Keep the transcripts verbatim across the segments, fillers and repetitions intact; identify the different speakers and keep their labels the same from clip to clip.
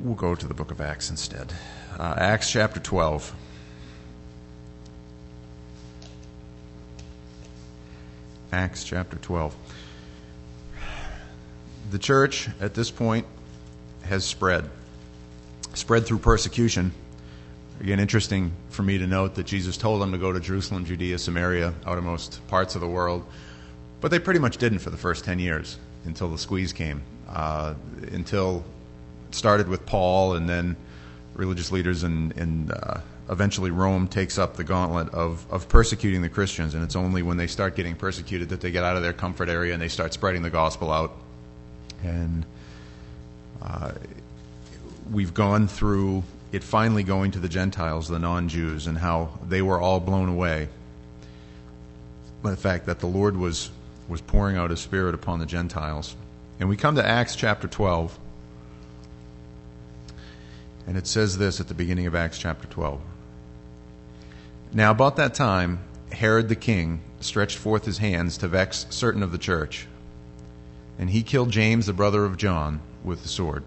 Speaker 1: we'll go to the book of Acts instead. Uh, Acts chapter twelve. Acts chapter twelve. The church at this point has spread. Spread through persecution. Again, interesting for me to note that Jesus told them to go to Jerusalem, Judea, Samaria, outermost parts of the world. But they pretty much didn't for the first ten years until the squeeze came. Uh, until it started with Paul, and then religious leaders and, and uh, eventually Rome takes up the gauntlet of, of persecuting the Christians. And it's only when they start getting persecuted that they get out of their comfort area and they start spreading the gospel out. And uh, we've gone through it finally going to the Gentiles, the non-Jews, and how they were all blown away by the fact that the Lord was, was pouring out His Spirit upon the Gentiles. And we come to Acts chapter twelve, and it says this at the beginning of Acts chapter twelve. Now about that time, Herod the king stretched forth his hands to vex certain of the church, and he killed James, the brother of John, with the sword.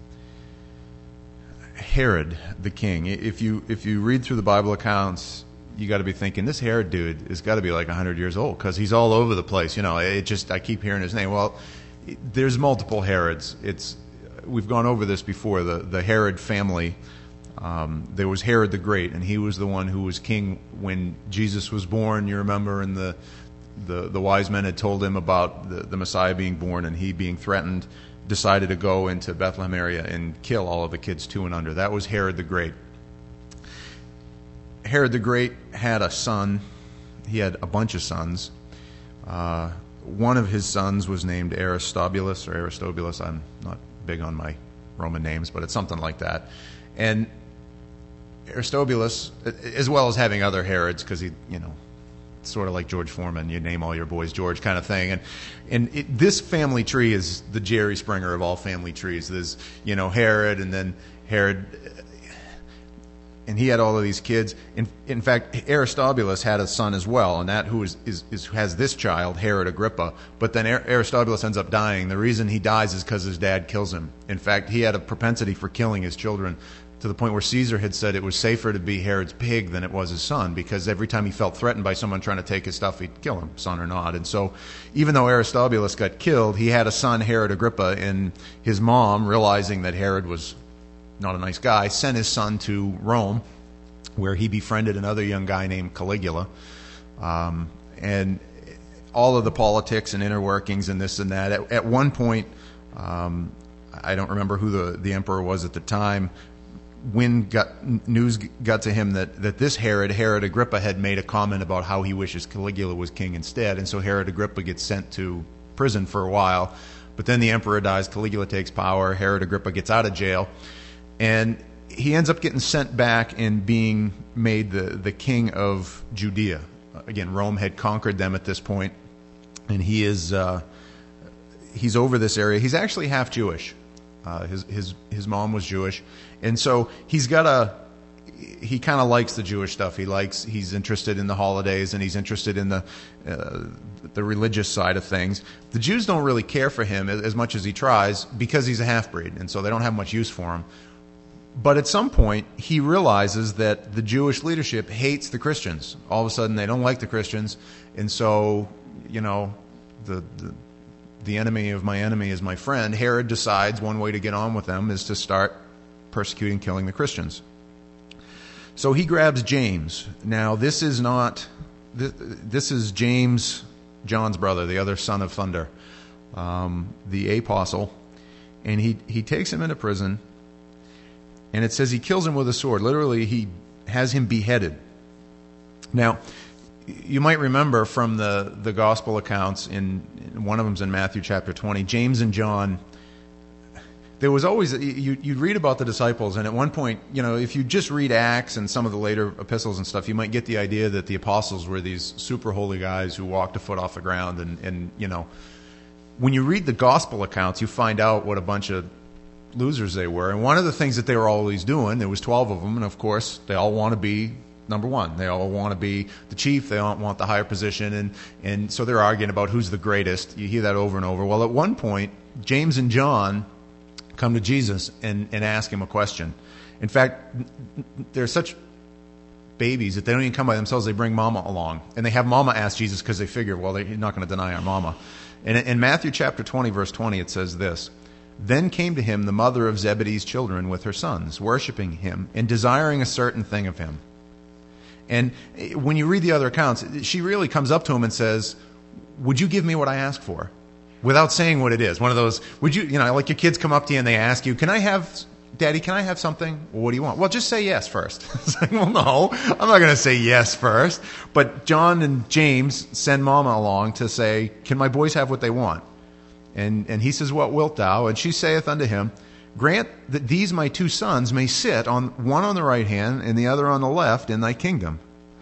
Speaker 1: Herod the king. If you if you read through the Bible accounts, you got to be thinking, this Herod dude has got to be like one hundred years old, because he's all over the place. You know, it just I keep hearing his name. Well, there's multiple Herods. It's we've gone over this before. The the Herod family. Um, there was Herod the Great, and he was the one who was king when Jesus was born. You remember, and the the, the wise men had told him about the, the Messiah being born, and he being threatened, decided to go into Bethlehem area and kill all of the kids two and under. That was Herod the Great. Herod the Great had a son. He had a bunch of sons. Uh, one of his sons was named Aristobulus or Aristobulus. I'm not big on my Roman names, but it's something like that. And Aristobulus, as well as having other Herods, because he, you know, sort of like George Foreman, you name all your boys George kind of thing. And and it, this family tree is the Jerry Springer of all family trees. There's, you know, Herod, and then Herod, and he had all of these kids. In, in fact, Aristobulus had a son as well, and that who is, is, is has this child, Herod Agrippa. But then Aristobulus ends up dying. The reason he dies is because his dad kills him. In fact, he had a propensity for killing his children, to the point where Caesar had said it was safer to be Herod's pig than it was his son, because every time he felt threatened by someone trying to take his stuff, he'd kill him, son or not. And so even though Aristobulus got killed, he had a son, Herod Agrippa, and his mom, realizing that Herod was not a nice guy, sent his son to Rome, where he befriended another young guy named Caligula. Um, and all of the politics and inner workings and this and that. At, at one point, um, I don't remember who the, the emperor was at the time, when got, news got to him that, that this Herod, Herod Agrippa, had made a comment about how he wishes Caligula was king instead. And so Herod Agrippa gets sent to prison for a while. But then the emperor dies, Caligula takes power, Herod Agrippa gets out of jail, and he ends up getting sent back and being made the, the king of Judea. Again, Rome had conquered them at this point, and he is uh, he's over this area. He's actually half Jewish. Uh, his his his mom was Jewish, and so he's got a he kind of likes the Jewish stuff. He likes he's interested in the holidays, and he's interested in the uh, the religious side of things. The Jews don't really care for him as, as much as he tries, because he's a half-breed, and so they don't have much use for him. But at some point, he realizes that the Jewish leadership hates the Christians. All of a sudden, they don't like the Christians, and so you know the. the The enemy of my enemy is my friend. Herod decides one way to get on with them is to start persecuting, killing the Christians. So he grabs James. Now, this is not, this, this is James, John's brother, the other son of thunder, um, the apostle. And he, he takes him into prison. And it says he kills him with a sword. Literally, he has him beheaded. Now, you might remember from the, the gospel accounts, in, in one of them's in Matthew chapter twenty, James and John, there was always, you, you'd read about the disciples, and at one point, you know, if you just read Acts and some of the later epistles and stuff, you might get the idea that the apostles were these super holy guys who walked a foot off the ground, and, and you know, when you read the gospel accounts, you find out what a bunch of losers they were. And one of the things that they were always doing, there was twelve of them, and of course, they all want to be number one. They all want to be the chief. They all want the higher position. And, and so they're arguing about who's the greatest. You hear that over and over. Well, at one point, James and John come to Jesus and, and ask him a question. In fact, they're such babies that they don't even come by themselves. They bring mama along. And they have mama ask Jesus because they figure, well, they're not going to deny our mama. And in Matthew chapter twenty, verse twenty, it says this: Then came to him the mother of Zebedee's children with her sons, worshiping him and desiring a certain thing of him. And when you read the other accounts, she really comes up to him and says, would you give me what I ask for? Without saying what it is. One of those, would you, you know, like your kids come up to you and they ask you, can I have, Daddy, can I have something? Well, what do you want? Well, just say yes first. It's like, well, no, I'm not going to say yes first. But John and James send Mama along to say, can my boys have what they want? And and he says, what wilt thou? And she saith unto him, grant that these my two sons may sit, on one on the right hand and the other on the left, in thy kingdom.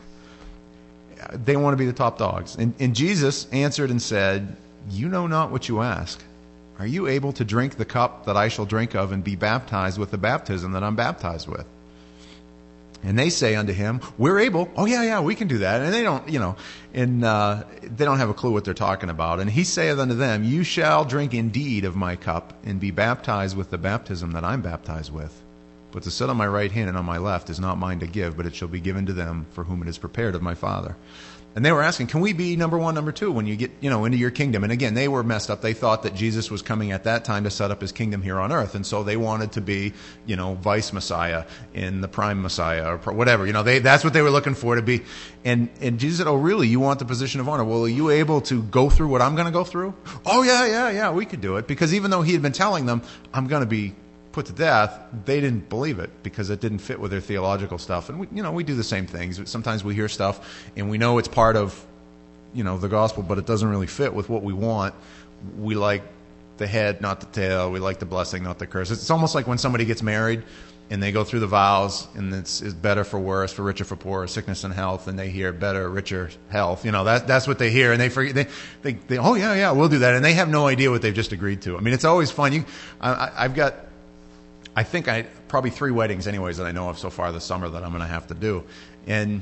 Speaker 1: They want to be the top dogs. And, and Jesus answered and said, you know not what you ask. Are you able to drink the cup that I shall drink of, and be baptized with the baptism that I'm baptized with? And they say unto him, we're able. Oh, yeah, yeah, we can do that. And they don't, you know, and uh, they don't have a clue what they're talking about. And he saith unto them, you shall drink indeed of my cup, and be baptized with the baptism that I'm baptized with. But to sit on my right hand and on my left is not mine to give, but it shall be given to them for whom it is prepared of my Father. And they were asking, can we be number one, number two when you get, you know, into your kingdom? And again, they were messed up. They thought that Jesus was coming at that time to set up his kingdom here on earth. And so they wanted to be, you know, vice Messiah in the prime Messiah or whatever. You know, they, that's what they were looking for to be. And, and Jesus said, oh, really? You want the position of honor? Well, are you able to go through what I'm going to go through? Oh, yeah, yeah, yeah, we could do it. Because even though he had been telling them, I'm going to be put to death, they didn't believe it because it didn't fit with their theological stuff. And we, you know, we do the same things. Sometimes we hear stuff and we know it's part of, you know, the gospel, but it doesn't really fit with what we want. We like the head, not the tail. We like the blessing, not the curse. It's almost like when somebody gets married and they go through the vows, and it's, it's better for worse, for richer, for poorer, sickness and health, and they hear better, richer, health. You know, that, that's what they hear, and they forget. They, they, they, oh yeah, yeah, we'll do that, and they have no idea what they've just agreed to. I mean, it's always fun. You, I, I've got. I think I probably three weddings anyways that I know of so far this summer that I'm going to have to do. And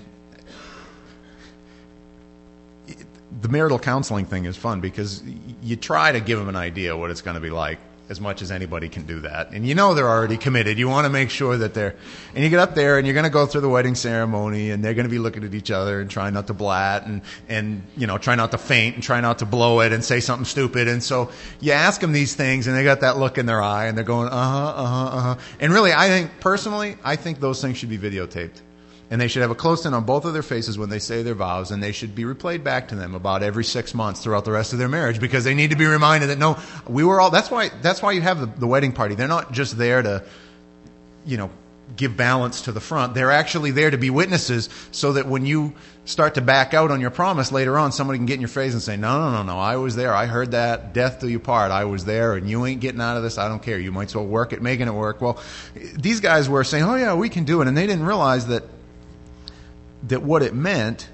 Speaker 1: the marital counseling thing is fun because you try to give them an idea what it's going to be like as much as anybody can do that. And you know they're already committed. You want to make sure that they're... And you get up there and you're going to go through the wedding ceremony and they're going to be looking at each other and trying not to blat and, and, you know, try not to faint and try not to blow it and say something stupid. And so you ask them these things and they got that look in their eye and they're going, uh-huh, uh-huh, uh-huh. And really, I think, personally, I think those things should be videotaped. And they should have a close-in on both of their faces when they say their vows, and they should be replayed back to them about every six months throughout the rest of their marriage, because they need to be reminded that, no, we were all, that's why, that's why you have the, the wedding party. They're not just there to, you know, give balance to the front. They're actually there to be witnesses so that when you start to back out on your promise later on, somebody can get in your face and say, no, no, no, no, I was there. I heard that. Death do you part. I was there, and you ain't getting out of this. I don't care. You might as well work at making it work. Well, these guys were saying, oh yeah, we can do it. And they didn't realize that that what it meant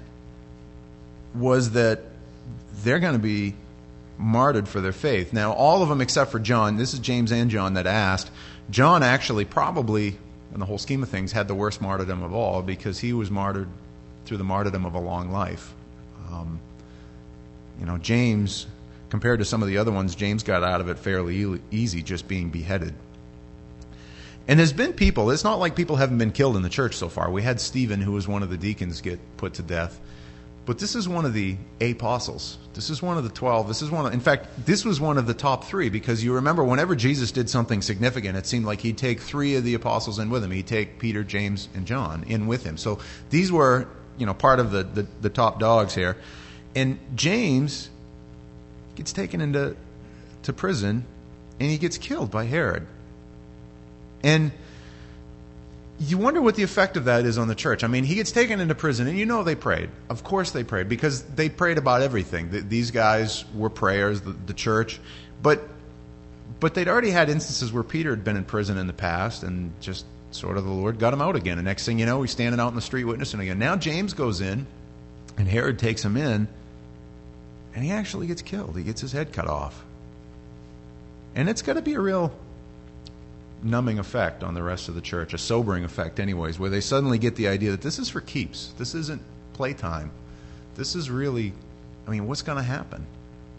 Speaker 1: was that they're going to be martyred for their faith. Now, all of them except for John, this is James and John that asked, John actually probably, in the whole scheme of things, had the worst martyrdom of all, because he was martyred through the martyrdom of a long life. Um, you know, James, compared to some of the other ones, James got out of it fairly easy, just being beheaded. And there's been people, it's not like people haven't been killed in the church so far. We had Stephen, who was one of the deacons, get put to death. But this is one of the apostles. This is one of the twelve. This is one of, in fact, this was one of the top three, because you remember whenever Jesus did something significant, it seemed like he'd take three of the apostles in with him. He'd take Peter, James, and John in with him. So these were, you know, part of the, the, the top dogs here. And James gets taken into to prison, and he gets killed by Herod. And you wonder what the effect of that is on the church. I mean, he gets taken into prison, and you know they prayed. Of course they prayed, because they prayed about everything. These guys were prayers, the, the church. But but they'd already had instances where Peter had been in prison in the past, and just sort of the Lord got him out again. And next thing you know, he's standing out in the street witnessing again. Now James goes in, and Herod takes him in, and he actually gets killed. He gets his head cut off. And it's got to be a real numbing effect on the rest of the church, a sobering effect anyways, where they suddenly get the idea that this is for keeps. This isn't playtime. This is really, I mean, what's going to happen?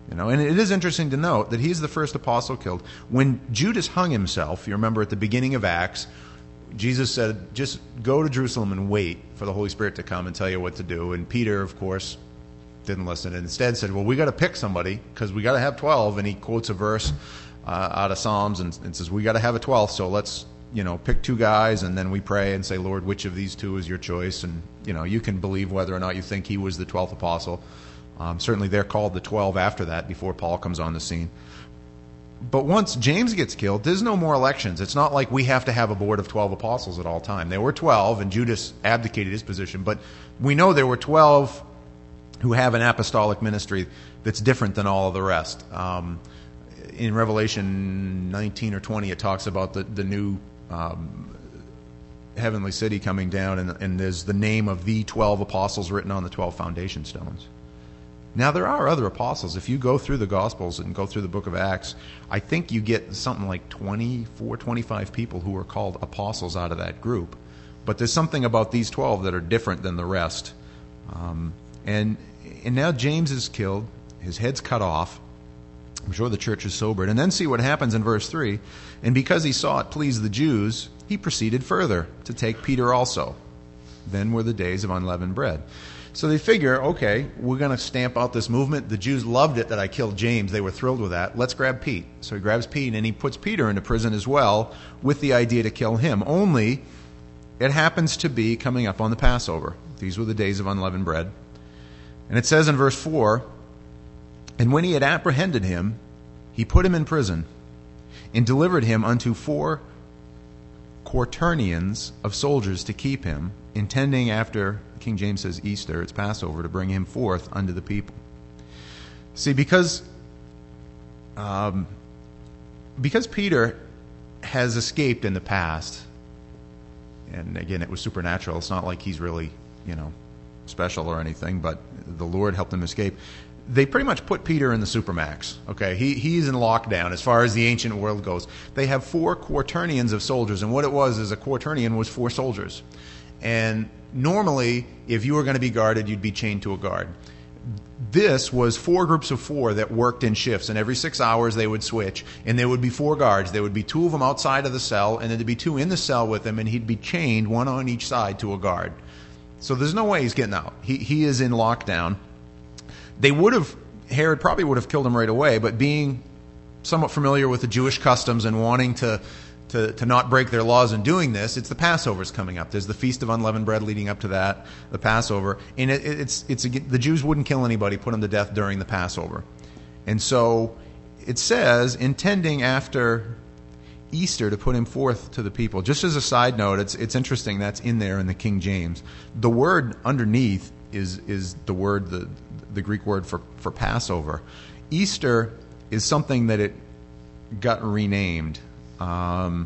Speaker 1: You know, and it is interesting to note that he's the first apostle killed. When Judas hung himself, you remember at the beginning of Acts, Jesus said, just go to Jerusalem and wait for the Holy Spirit to come and tell you what to do. And Peter, of course, didn't listen and instead said, well, we got to pick somebody because we got to have twelve. And he quotes a verse uh, out of Psalms and, and says, we got to have a twelfth, so let's, you know, pick two guys, and then we pray and say, Lord, which of these two is your choice? And, you know, you can believe whether or not you think he was the twelfth apostle. Um, certainly they're called the twelve after that, before Paul comes on the scene. But once James gets killed, there's no more elections. It's not like we have to have a board of twelve apostles at all time. There were twelve, and Judas abdicated his position, but we know there were twelve who have an apostolic ministry that's different than all of the rest. Um, in Revelation nineteen or twenty, it talks about the, the new Um, heavenly city coming down, and, and there's the name of the twelve apostles written on the twelve foundation stones. Now, there are other apostles. If you go through the Gospels and go through the book of Acts, I think you get something like twenty-four, twenty-five people who are called apostles out of that group. But there's something about these twelve that are different than the rest. Um, and, and now James is killed. His head's cut off. I'm sure the church is sobered. And then see what happens in verse three. And because he saw it please the Jews, he proceeded further to take Peter also. Then were the days of unleavened bread. So they figure, okay, we're going to stamp out this movement. The Jews loved it that I killed James. They were thrilled with that. Let's grab Pete. So he grabs Pete, and he puts Peter into prison as well with the idea to kill him. Only it happens to be coming up on the Passover. These were the days of unleavened bread. And it says in verse four, and when he had apprehended him, he put him in prison and delivered him unto four quaternions of soldiers to keep him, intending after, King James says Easter, it's Passover, to bring him forth unto the people. See, because um, because Peter has escaped in the past, and again, it was supernatural. It's not like he's really, you know, special or anything, but the Lord helped him escape. They pretty much put Peter in the supermax. Okay, he he's in lockdown as far as the ancient world goes. They have four quaternions of soldiers, and what it was is a quaternion was four soldiers. And normally, if you were going to be guarded, you'd be chained to a guard. This was four groups of four that worked in shifts, and every six hours they would switch, and there would be four guards. There would be two of them outside of the cell, and then there'd be two in the cell with him, and he'd be chained, one on each side, to a guard. So there's no way he's getting out. He he is in lockdown. They would have, Herod probably would have killed him right away, but being somewhat familiar with the Jewish customs and wanting to, to, to not break their laws in doing this, it's the Passover's coming up. There's the Feast of Unleavened Bread leading up to that, the Passover. And it, it's, it's a, the Jews wouldn't kill anybody, put them to death during the Passover. And so it says, intending after Easter to put him forth to the people. Just as a side note, it's it's interesting that's in there in the King James. The word underneath is is the word the the Greek word for, for Passover. Easter is something that it got renamed um,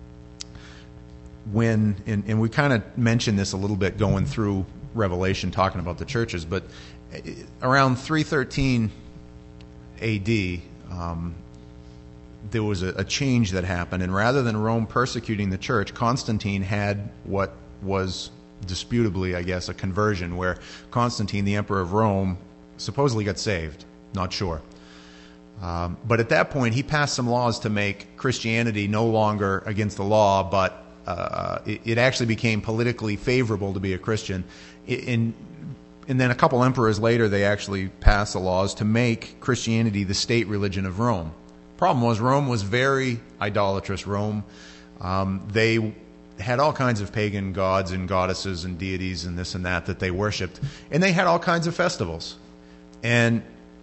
Speaker 1: when, and, and we kind of mentioned this a little bit going through Revelation, talking about the churches, but around three thirteen A D, um, there was a, a change that happened, and rather than Rome persecuting the church, Constantine had what was disputably, I guess, a conversion, where Constantine, the emperor of Rome, supposedly got saved. Not sure. Um, but at that point, he passed some laws to make Christianity no longer against the law, but uh, it, it actually became politically favorable to be a Christian. In, and then a couple emperors later, they actually passed the laws to make Christianity the state religion of Rome. Problem was, Rome was very idolatrous. Rome, um, they had all kinds of pagan gods and goddesses and deities and this and that that they worshipped. And they had all kinds of festivals. And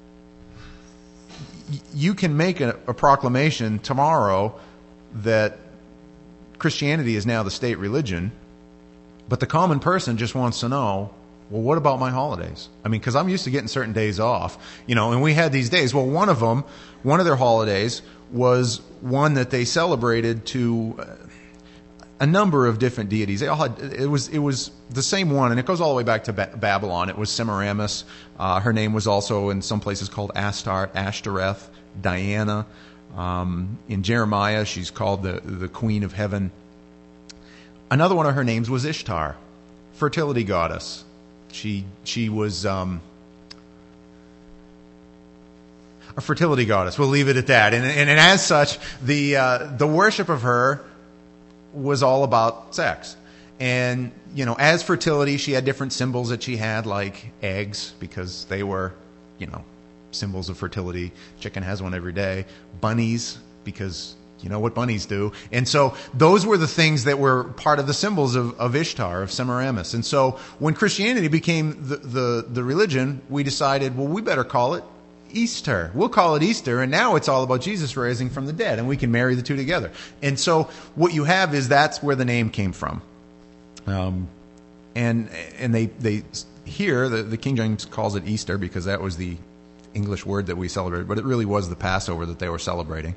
Speaker 1: y- you can make a, a proclamation tomorrow that Christianity is now the state religion, but the common person just wants to know, well, what about my holidays? I mean, because I'm used to getting certain days off, you know, and we had these days. Well, one of them, one of their holidays was one that they celebrated to uh, a number of different deities. They all had, it was it was the same one, and it goes all the way back to ba- Babylon. It was Semiramis. Uh, her name was also in some places called Astarte, Ashtoreth, Diana. Um, in Jeremiah, she's called the the Queen of Heaven. Another one of her names was Ishtar, fertility goddess. She she was. Um, a fertility goddess. We'll leave it at that. And, and, and as such, the uh, the worship of her was all about sex. And, you know, as fertility, she had different symbols that she had, like eggs, because they were, you know, symbols of fertility. Chicken has one every day. Bunnies, because you know what bunnies do. And so those were the things that were part of the symbols of, of Ishtar, of Semiramis. And so when Christianity became the, the, the religion, we decided, well, we better call it Easter. We'll call it Easter, and now it's all about Jesus rising from the dead, and we can marry the two together. And so what you have is that's where the name came from. Um, and and they they here the, the King James calls it Easter because that was the English word that we celebrated, but it really was the Passover that they were celebrating.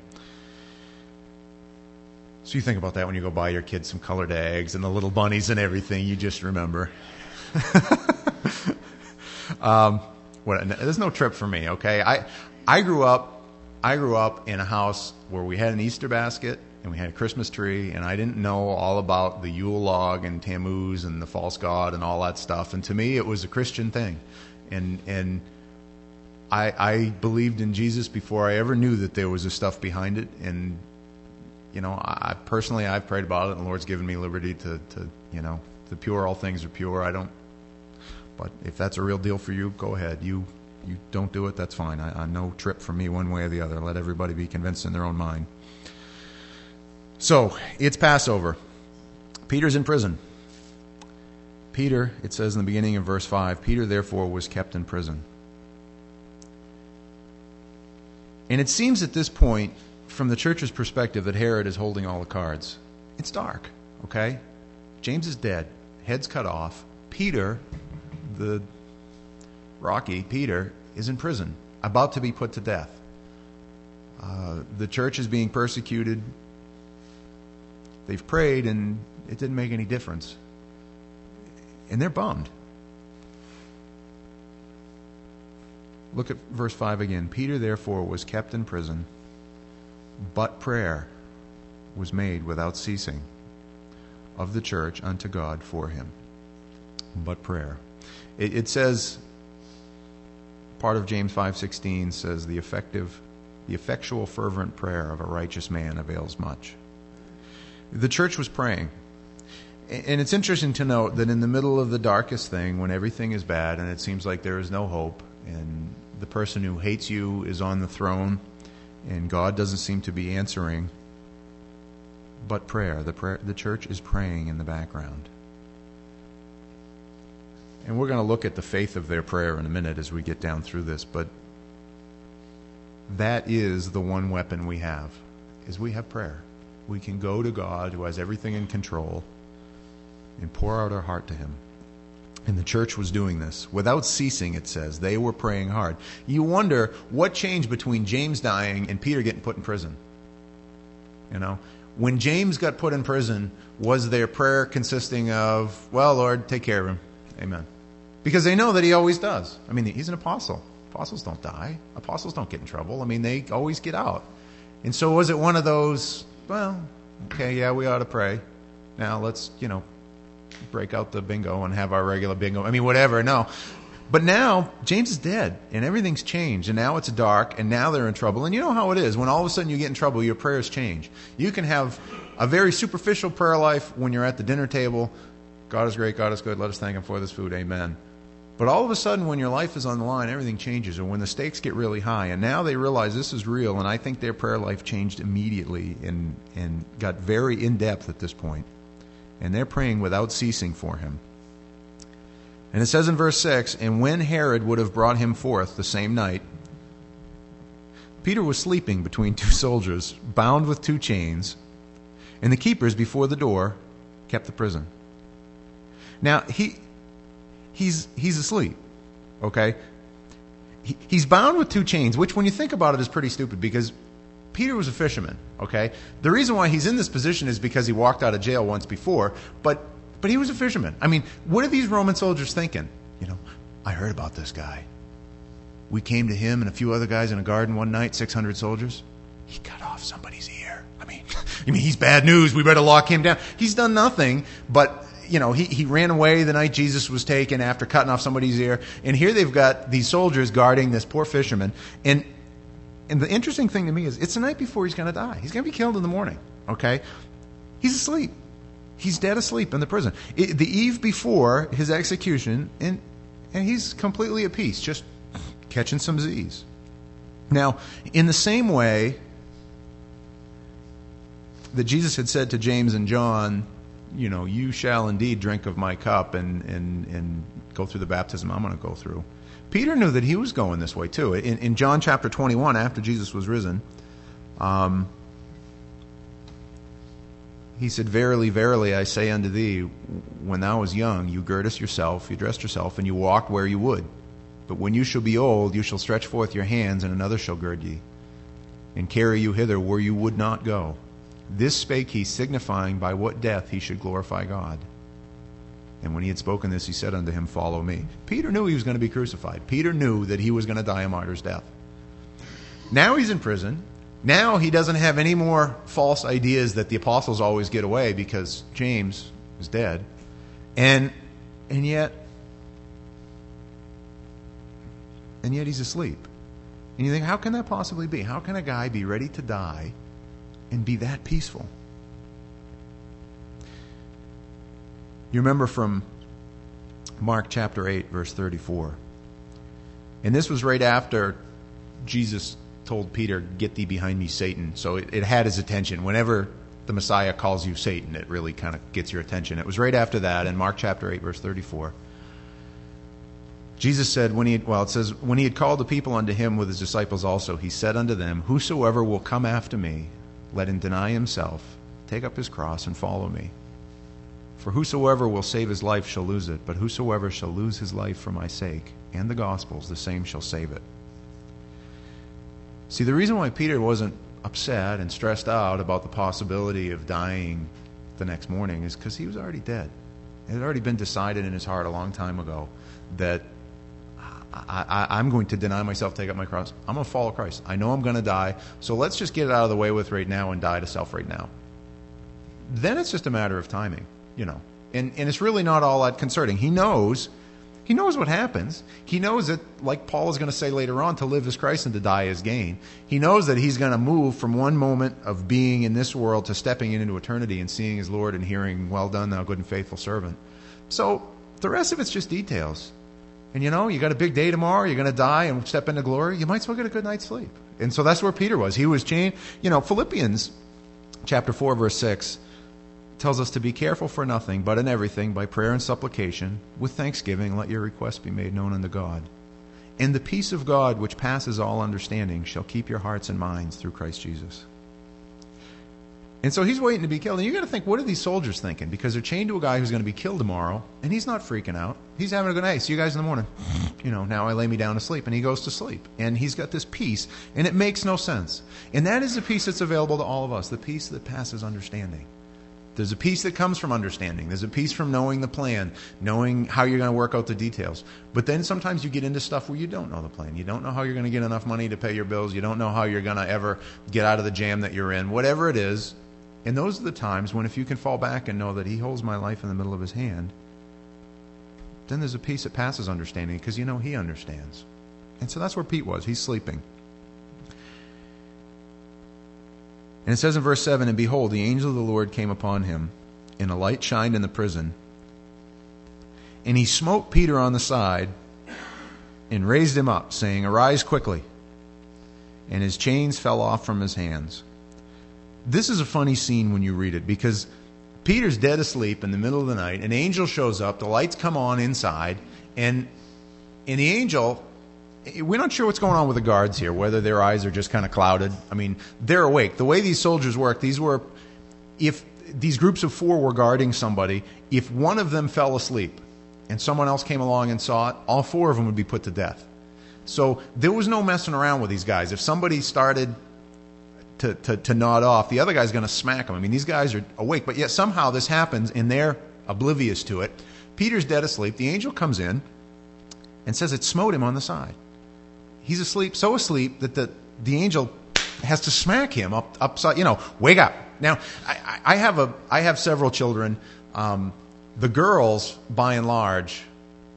Speaker 1: So you think about that when you go buy your kids some colored eggs and the little bunnies and everything. You just remember. um, what, there's no trip for me. Okay, I I grew up I grew up in a house where we had an Easter basket and we had a Christmas tree, and I didn't know all about the Yule log and Tammuz and the false god and all that stuff. And to me, it was a Christian thing, and and I I believed in Jesus before I ever knew that there was this stuff behind it. And you know, I personally I've prayed about it, and the Lord's given me liberty to to you know, the pure all things are pure. I don't. But if that's a real deal for you, go ahead. You you don't do it, that's fine. I, I no trip from me one way or the other. Let everybody be convinced in their own mind. So, it's Passover. Peter's in prison. Peter, it says in the beginning of verse five, Peter therefore was kept in prison. And it seems at this point, from the church's perspective, that Herod is holding all the cards. It's dark, okay? James is dead. Head's cut off. Peter, the Rocky, Peter, is in prison, about to be put to death. Uh, the church is being persecuted. They've prayed, and it didn't make any difference. And they're bummed. Look at verse five again. Peter, therefore, was kept in prison, but prayer was made without ceasing of the church unto God for him. But prayer. It, it says, part of James five sixteen says, the effective, the effectual fervent prayer of a righteous man avails much. The church was praying. And it's interesting to note that in the middle of the darkest thing, when everything is bad and it seems like there is no hope, and the person who hates you is on the throne, and God doesn't seem to be answering, but prayer, the prayer, the church is praying in the background. And we're going to look at the faith of their prayer in a minute as we get down through this, but that is the one weapon we have, is we have prayer. We can go to God, who has everything in control, and pour out our heart to him. And the church was doing this. Without ceasing, it says. They were praying hard. You wonder what changed between James dying and Peter getting put in prison. You know, when James got put in prison, was their prayer consisting of, well, Lord, take care of him. Amen. Because they know that he always does. I mean, he's an apostle. Apostles don't die. Apostles don't get in trouble. I mean, they always get out. And so was it one of those, well, okay, yeah, we ought to pray. Now let's, you know, break out the bingo and have our regular bingo. I mean, whatever. No. But now, James is dead, and everything's changed, and now it's dark, and now they're in trouble. And you know how it is. When all of a sudden you get in trouble, your prayers change. You can have a very superficial prayer life when you're at the dinner table. God is great, God is good, let us thank him for this food, amen. But all of a sudden, when your life is on the line, everything changes, or when the stakes get really high, and now they realize this is real, and I think their prayer life changed immediately and, and got very in-depth at this point. And they're praying without ceasing for him. And it says in verse six, and when Herod would have brought him forth the same night, Peter was sleeping between two soldiers, bound with two chains, and the keepers before the door kept the prison. Now, he he's he's asleep, okay? He, he's bound with two chains, which when you think about it is pretty stupid because Peter was a fisherman, okay? The reason why he's in this position is because he walked out of jail once before, but but he was a fisherman. I mean, what are these Roman soldiers thinking? You know, I heard about this guy. We came to him and a few other guys in a garden one night, six hundred soldiers. He cut off somebody's ear. I mean, I mean, he's bad news. We better lock him down. He's done nothing, but you know, he, he ran away the night Jesus was taken after cutting off somebody's ear. And here they've got these soldiers guarding this poor fisherman. And and the interesting thing to me is it's the night before he's going to die. He's going to be killed in the morning, okay? He's asleep. He's dead asleep in the prison. It, the eve before his execution, and and he's completely at peace, just catching some Z's. Now, in the same way that Jesus had said to James and John, you know, you shall indeed drink of my cup and, and, and go through the baptism I'm going to go through. Peter knew that he was going this way too. In, in John chapter twenty-one, after Jesus was risen, um, he said, verily, verily, I say unto thee, when thou was young, you girdest yourself, you dressed yourself, and you walked where you would. But when you shall be old, you shall stretch forth your hands, and another shall gird ye, and carry you hither where you would not go. This spake he, signifying by what death he should glorify God. And when he had spoken this, he said unto him, follow me. Peter knew he was going to be crucified. Peter knew that he was going to die a martyr's death. Now he's in prison. Now he doesn't have any more false ideas that the apostles always get away because James is dead. And and yet and yet he's asleep. And you think, how can that possibly be? How can a guy be ready to die and be that peaceful? You remember from Mark chapter eight, verse thirty-four. And this was right after Jesus told Peter, get thee behind me, Satan. So it, it had his attention. Whenever the Messiah calls you Satan, it really kind of gets your attention. It was right after that in Mark chapter eight, verse thirty-four. Jesus said, when he had, well, it says, when he had called the people unto him with his disciples also, he said unto them, whosoever will come after me, let him deny himself, take up his cross, and follow me. For whosoever will save his life shall lose it, but whosoever shall lose his life for my sake and the gospel's, the same shall save it. See, the reason why Peter wasn't upset and stressed out about the possibility of dying the next morning is because he was already dead. It had already been decided in his heart a long time ago that I, I, I'm going to deny myself, take up my cross. I'm going to follow Christ. I know I'm going to die, so let's just get it out of the way with right now and die to self right now. Then it's just a matter of timing, you know. And, and it's really not all that concerning. He knows, he knows what happens. He knows that, like Paul is going to say later on, to live is Christ and to die is gain. He knows that he's going to move from one moment of being in this world to stepping into eternity and seeing his Lord and hearing, well done, thou good and faithful servant. So the rest of it's just details. And you know, you got a big day tomorrow, you're going to die and step into glory, you might as well get a good night's sleep. And so that's where Peter was. He was chained. You know, Philippians chapter four, verse six tells us to be careful for nothing, but in everything, by prayer and supplication, with thanksgiving, let your requests be made known unto God. And the peace of God, which passes all understanding, shall keep your hearts and minds through Christ Jesus. And so he's waiting to be killed. And you got to think, what are these soldiers thinking? Because they're chained to a guy who's going to be killed tomorrow, and he's not freaking out. He's having a good night. See you guys in the morning. You know, now I lay me down to sleep. And he goes to sleep. And he's got this peace, and it makes no sense. And that is the peace that's available to all of us, the peace that passes understanding. There's a peace that comes from understanding. There's a peace from knowing the plan, knowing how you're going to work out the details. But then sometimes you get into stuff where you don't know the plan. You don't know how you're going to get enough money to pay your bills. You don't know how you're going to ever get out of the jam that you're in. Whatever it is. And those are the times when if you can fall back and know that he holds my life in the middle of his hand, then there's a peace that passes understanding because you know he understands. And so that's where Pete was. He's sleeping. And it says in verse seven, and behold, the angel of the Lord came upon him, and a light shined in the prison. And he smote Peter on the side and raised him up, saying, arise quickly. And his chains fell off from his hands. This is a funny scene when you read it because Peter's dead asleep in the middle of the night. An angel shows up. The lights come on inside. And, and the angel, we're not sure what's going on with the guards here, whether their eyes are just kind of clouded. I mean, they're awake. The way these soldiers work, these were, if these groups of four were guarding somebody, if one of them fell asleep and someone else came along and saw it, all four of them would be put to death. So there was no messing around with these guys. If somebody started To, to, to nod off, the other guy's going to smack him. I mean, these guys are awake, but yet somehow this happens and they're oblivious to it. Peter's dead asleep. The angel comes in and says it smote him on the side. He's asleep, so asleep that the, the angel has to smack him up upside, you know, wake up. Now, I, I have a I have several children. Um, the girls, by and large,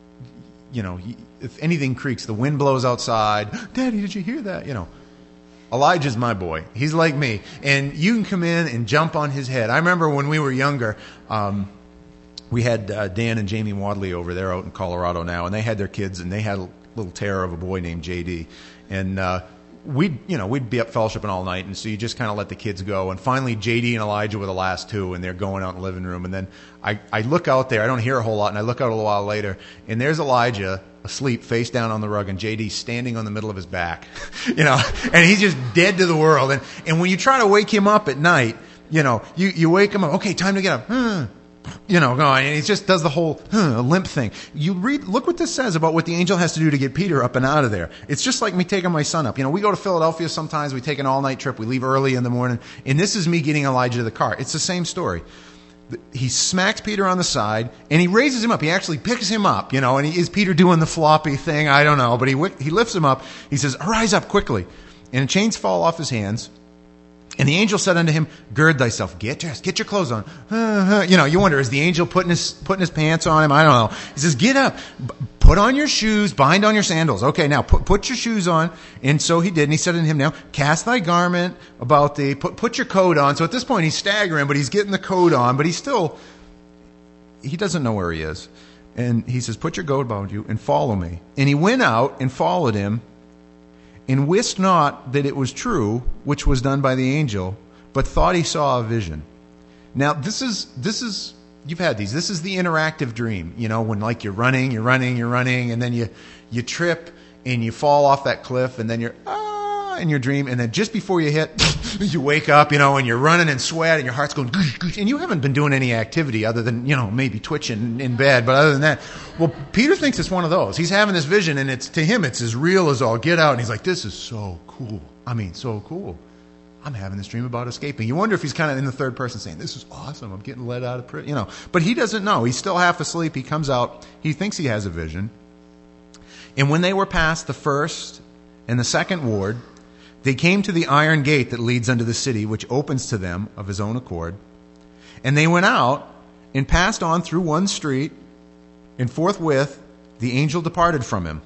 Speaker 1: you know, if anything creaks, the wind blows outside. Daddy, did you hear that? You know. Elijah's my boy. He's like me. And you can come in and jump on his head. I remember when we were younger, um, we had uh, Dan and Jamie Wadley over there out in Colorado now, and they had their kids, and they had a little terror of a boy named J D. And uh, we'd, you know, we'd be up fellowshipping all night, and so you just kind of let the kids go. And finally, J D and Elijah were the last two, and they're going out in the living room. And then I, I look out there. I don't hear a whole lot, and I look out a little while later, and there's Elijah asleep, face down on the rug, and J D standing on the middle of his back, you know, and he's just dead to the world. And and when you try to wake him up at night, you know, you, you wake him up, okay, time to get up, hmm. You know, going, and he just does the whole huh, limp thing. You read, look what this says about what the angel has to do to get Peter up and out of there. It's just like me taking my son up. You know, we go to Philadelphia sometimes, we take an all-night trip, we leave early in the morning, and this is me getting Elijah to the car. It's the same story. He smacks Peter on the side, and he raises him up. He actually picks him up, you know, and he, is Peter doing the floppy thing? I don't know, but he he lifts him up. He says, arise up quickly. And the chains fall off his hands. And the angel said unto him, gird thyself, get dressed, get your clothes on. Uh, you know, you wonder, is the angel putting his, putting his pants on him? I don't know. He says, get up, put on your shoes, bind on your sandals. Okay, now put, put your shoes on. And so he did. And he said unto him, now cast thy garment about thee, put, put your coat on. So at this point he's staggering, but he's getting the coat on, but he's still, he doesn't know where he is. And he says, put your coat about you and follow me. And he went out and followed him, and wist not that it was true, which was done by the angel, but thought he saw a vision. Now, this is, this is, you've had these. This is the interactive dream. You know, when like you're running, you're running, you're running, and then you, you trip and you fall off that cliff, and then you're, ah, in your dream, and then just before you hit, you wake up, you know, and you're running and sweat, and your heart's going, goosh, goosh, and you haven't been doing any activity other than, you know, maybe twitching in bed, but other than that, well, Peter thinks it's one of those. He's having this vision, and it's, to him, it's as real as all get out, and he's like, this is so cool. I mean, so cool. I'm having this dream about escaping. You wonder if he's kind of in the third person saying, this is awesome, I'm getting let out of prison, you know, but he doesn't know. He's still half asleep. He comes out, he thinks he has a vision, and when they were past the first and the second ward, they came to the iron gate that leads unto the city, which opens to them of his own accord. And they went out and passed on through one street, and forthwith the angel departed from him.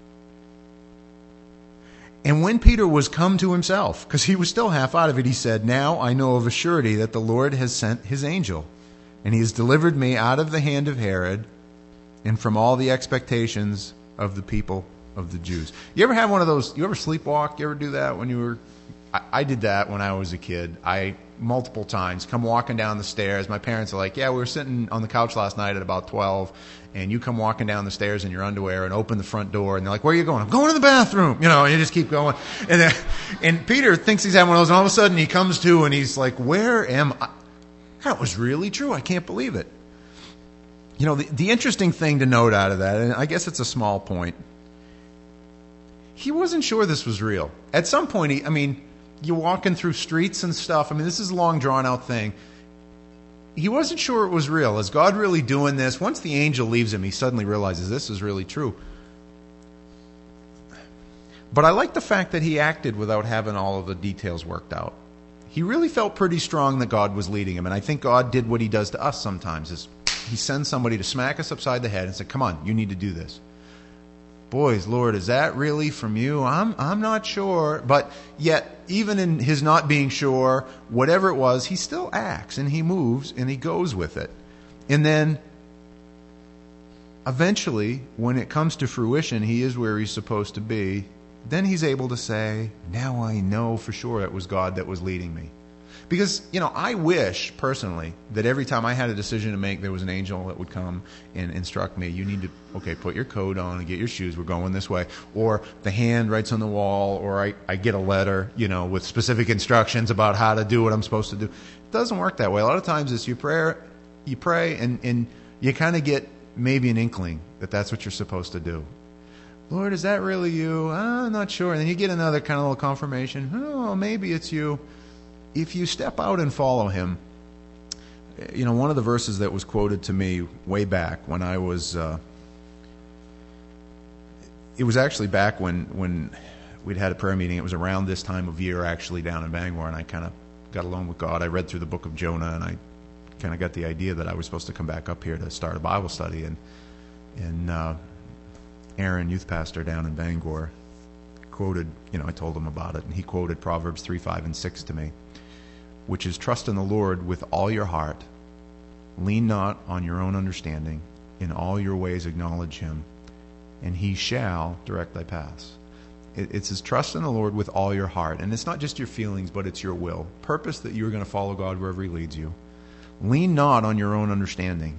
Speaker 1: And when Peter was come to himself, because he was still half out of it, he said, now I know of a surety that the Lord has sent his angel, and he has delivered me out of the hand of Herod and from all the expectations of the people of the Jews. You ever have one of those, you ever sleepwalk? You ever do that when you were, I, I did that when I was a kid. I, multiple times, come walking down the stairs. My parents are like, yeah, we were sitting on the couch last night at about twelve, and you come walking down the stairs in your underwear and open the front door, and they're like, where are you going? I'm going to the bathroom, you know, and you just keep going. And then, and Peter thinks he's having one of those, and all of a sudden he comes to, and he's like, where am I? That was really true. I can't believe it. You know, the, the interesting thing to note out of that, and I guess it's a small point, he wasn't sure this was real. At some point, he, I mean, you're walking through streets and stuff. I mean, this is a long, drawn-out thing. He wasn't sure it was real. Is God really doing this? Once the angel leaves him, he suddenly realizes this is really true. But I like the fact that he acted without having all of the details worked out. He really felt pretty strong that God was leading him. And I think God did what he does to us sometimes. Is he sends somebody to smack us upside the head and say, come on, you need to do this. Boys, Lord, is that really from you? I'm I'm not sure. But yet, even in his not being sure, whatever it was, he still acts and he moves and he goes with it. And then eventually, when it comes to fruition, he is where he's supposed to be. Then he's able to say, now I know for sure it was God that was leading me. Because, you know, I wish, personally, that every time I had a decision to make, there was an angel that would come and instruct me, you need to, okay, put your coat on and get your shoes, we're going this way. Or the hand writes on the wall, or I, I get a letter, you know, with specific instructions about how to do what I'm supposed to do. It doesn't work that way. A lot of times it's you pray, you pray and, and you kind of get maybe an inkling that that's what you're supposed to do. Lord, is that really you? Uh, I'm not sure. And then you get another kind of little confirmation. Oh, maybe it's you. If you step out and follow him, you know, one of the verses that was quoted to me way back when I was, uh, it was actually back when, when we'd had a prayer meeting. It was around this time of year actually down in Bangor, and I kind of got alone with God. I read through the book of Jonah, and I kind of got the idea that I was supposed to come back up here to start a Bible study. And, and uh, Aaron, youth pastor down in Bangor, quoted, you know, I told him about it, and he quoted Proverbs three, five, and six to me, which is, trust in the Lord with all your heart. Lean not on your own understanding. In all your ways acknowledge him, and he shall direct thy paths. It, it says, trust in the Lord with all your heart. And it's not just your feelings, but it's your will. Purpose that you're going to follow God wherever he leads you. Lean not on your own understanding.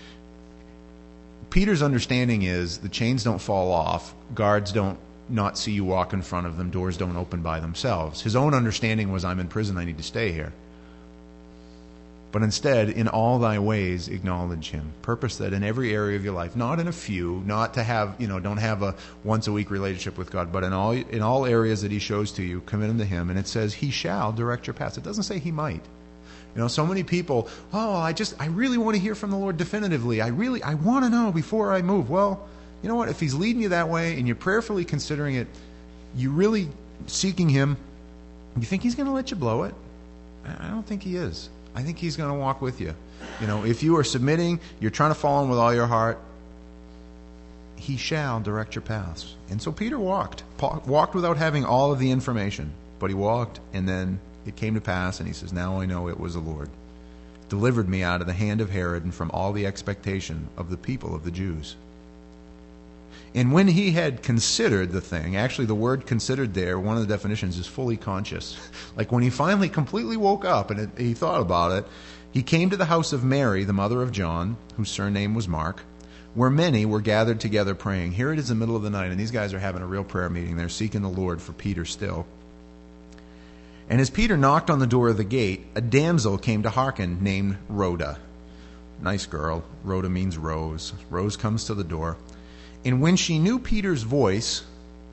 Speaker 1: Peter's understanding is the chains don't fall off, guards don't not see you walk in front of them, doors don't open by themselves. His own understanding was, I'm in prison, I need to stay here. But instead, in all thy ways, acknowledge him. Purpose that in every area of your life, not in a few, not to have, you know, don't have a once a week relationship with God, but in all in all areas that he shows to you, commit them to him. And it says, he shall direct your paths. It doesn't say he might. You know, so many people, oh, I just, I really want to hear from the Lord definitively. I really, I want to know before I move. Well, you know what? If he's leading you that way and you're prayerfully considering it, you really seeking him, you think he's going to let you blow it? I don't think he is. I think he's going to walk with you. You know, if you are submitting, you're trying to follow him with all your heart, he shall direct your paths. And so Peter walked, walked without having all of the information, but he walked, and then it came to pass, and he says, now I know it was the Lord. Delivered me out of the hand of Herod and from all the expectation of the people of the Jews. And when he had considered the thing, actually the word considered there, one of the definitions is fully conscious. Like when he finally completely woke up and it, he thought about it, he came to the house of Mary, the mother of John, whose surname was Mark, where many were gathered together praying. Here it is in the middle of the night, and these guys are having a real prayer meeting. They're seeking the Lord for Peter still. And as Peter knocked on the door of the gate, a damsel came to hearken named Rhoda. Nice girl. Rhoda means rose. Rose comes to the door. And when she knew Peter's voice,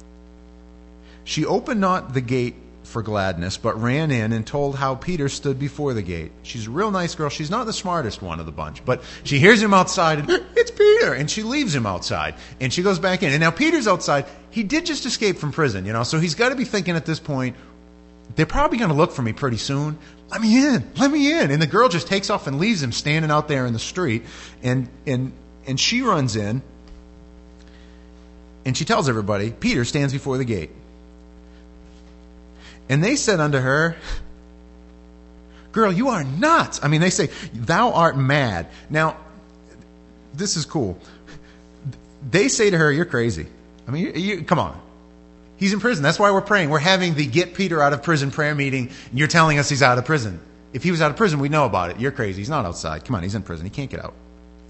Speaker 1: she opened not the gate for gladness, but ran in and told how Peter stood before the gate. She's a real nice girl. She's not the smartest one of the bunch, but she hears him outside, and it's Peter, and she leaves him outside, and she goes back in. And now Peter's outside. He did just escape from prison, you know, so he's got to be thinking at this point, they're probably going to look for me pretty soon. Let me in. Let me in. And the girl just takes off and leaves him standing out there in the street, and and and she runs in. And she tells everybody, Peter stands before the gate. And they said unto her, girl, you are nuts. I mean, they say, thou art mad. Now, this is cool. They say to her, you're crazy. I mean, you, you, come on. He's in prison. That's why we're praying. We're having the Get Peter Out of Prison prayer meeting. And you're telling us he's out of prison. If he was out of prison, we'd know about it. You're crazy. He's not outside. Come on, he's in prison. He can't get out.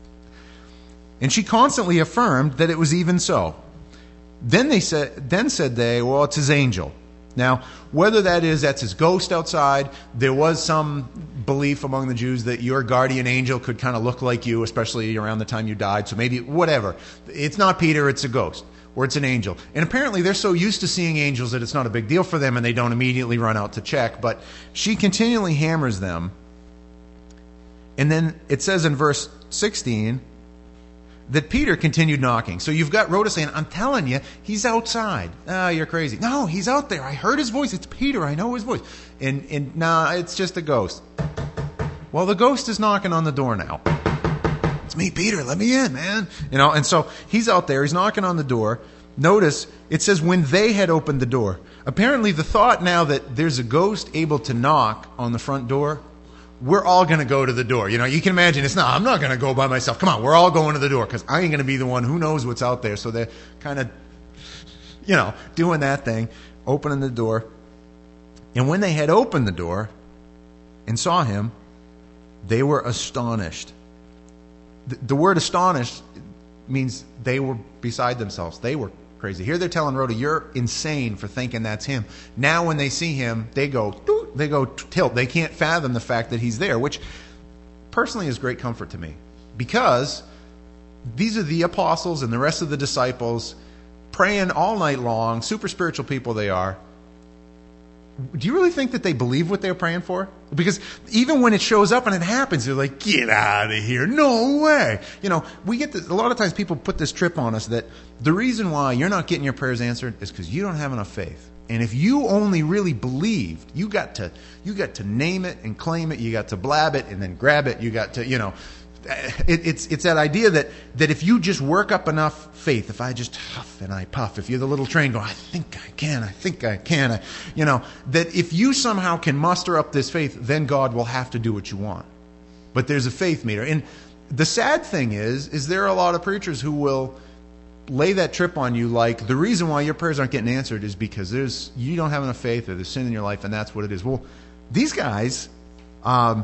Speaker 1: And she constantly affirmed that it was even so. Then they said, then said they, well, it's his angel. Now, whether that is that's his ghost outside, there was some belief among the Jews that your guardian angel could kind of look like you, especially around the time you died. So maybe whatever. It's not Peter, it's a ghost, or it's an angel. And apparently they're so used to seeing angels that it's not a big deal for them, and they don't immediately run out to check. But she continually hammers them. And then it says in verse sixteen that Peter continued knocking. So you've got Rhoda saying, I'm telling you, he's outside. Oh, you're crazy. No, he's out there. I heard his voice. It's Peter. I know his voice. And, and nah, it's just a ghost. Well, the ghost is knocking on the door now. It's me, Peter. Let me in, man. You know, and so he's out there. He's knocking on the door. Notice it says when they had opened the door. Apparently the thought now that there's a ghost able to knock on the front door, we're all going to go to the door. You know, you can imagine it's not, I'm not going to go by myself. Come on, we're all going to the door because I ain't going to be the one who knows what's out there. So they're kind of, you know, doing that thing, opening the door. And when they had opened the door and saw him, they were astonished. The, the word astonished means they were beside themselves. They were crazy. Here they're telling Rhoda, you're insane for thinking that's him. Now when they see him, they go, they go tilt. They can't fathom the fact that he's there, which personally is great comfort to me. Because these are the apostles and the rest of the disciples praying all night long, super spiritual people they are. Do you really think that they believe what they're praying for? Because even when it shows up and it happens, they're like, get out of here. No way. You know, we get this, a lot of times people put this trip on us that the reason why you're not getting your prayers answered is because you don't have enough faith. And if you only really believed, you got to, you got to name it and claim it. You got to blab it and then grab it. You got to, you know, it, it's it's that idea that, that if you just work up enough faith, if I just huff and I puff, if you're the little train going, I think I can, I think I can, I, you know, that if you somehow can muster up this faith, then God will have to do what you want. But there's a faith meter. And the sad thing is, is there are a lot of preachers who will lay that trip on you like the reason why your prayers aren't getting answered is because there's you don't have enough faith or there's sin in your life and that's what it is. Well, these guys, um,